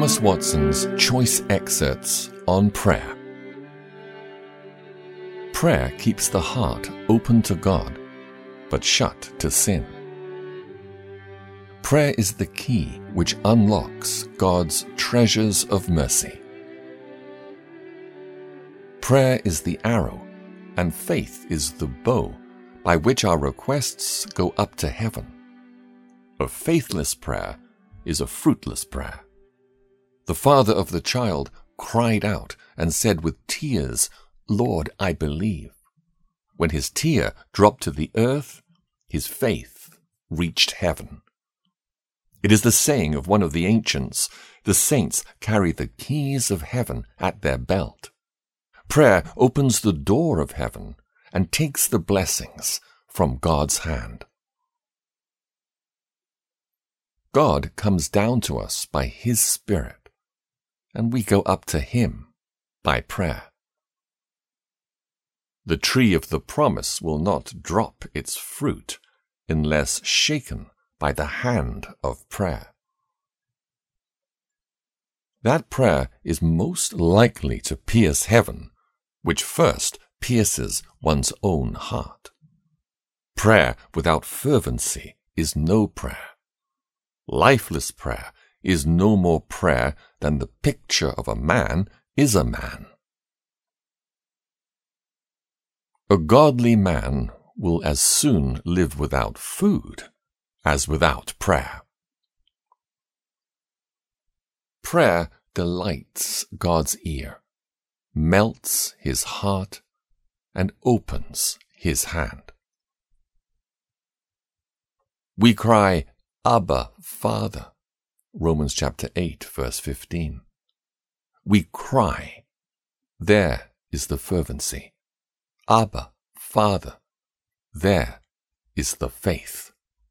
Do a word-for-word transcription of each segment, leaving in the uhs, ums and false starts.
Thomas Watson's choice excerpts on prayer. Prayer keeps the heart open to God, but shut to sin. Prayer is the key which unlocks God's treasures of mercy. Prayer is the arrow, and faith is the bow by which our requests go up to heaven. A faithless prayer is a fruitless prayer. The father of the child cried out and said with tears, "Lord, I believe." When his tear dropped to the earth, his faith reached heaven. It is the saying of one of the ancients, the saints carry the keys of heaven at their belt. Prayer opens the door of heaven and takes the blessings from God's hand. God comes down to us by His Spirit, and we go up to Him by prayer. The tree of the promise will not drop its fruit unless shaken by the hand of prayer. That prayer is most likely to pierce heaven, which first pierces one's own heart. Prayer without fervency is no prayer. Lifeless prayer is no more prayer than the picture of a man is a man. A godly man will as soon live without food as without prayer. Prayer delights God's ear, melts His heart, and opens His hand. We cry, "Abba, Father," Romans chapter eight, verse fifteen. We cry. There is the fervency. Abba, Father. There is the faith.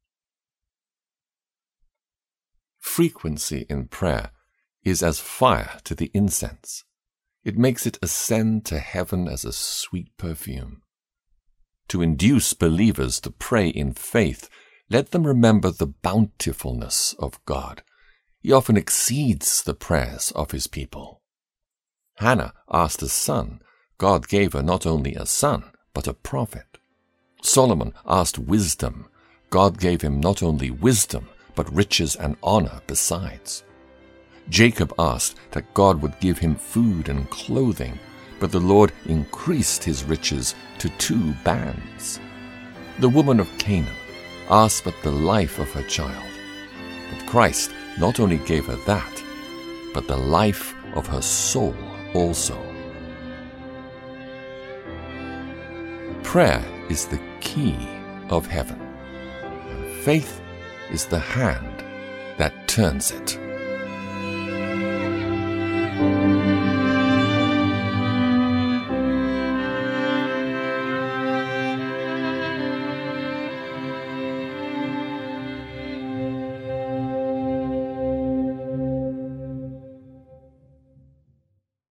Frequency in prayer is as fire to the incense. It makes it ascend to heaven as a sweet perfume. To induce believers to pray in faith, let them remember the bountifulness of God. He often exceeds the prayers of His people. Hannah asked a son. God gave her not only a son, but a prophet. Solomon asked wisdom. God gave him not only wisdom, but riches and honor besides. Jacob asked that God would give him food and clothing, but the Lord increased his riches to two bands. The woman of Canaan asked but the life of her child, but Christ not only gave her that, but the life of her soul also. Prayer is the key of heaven, and faith is the hand that turns it.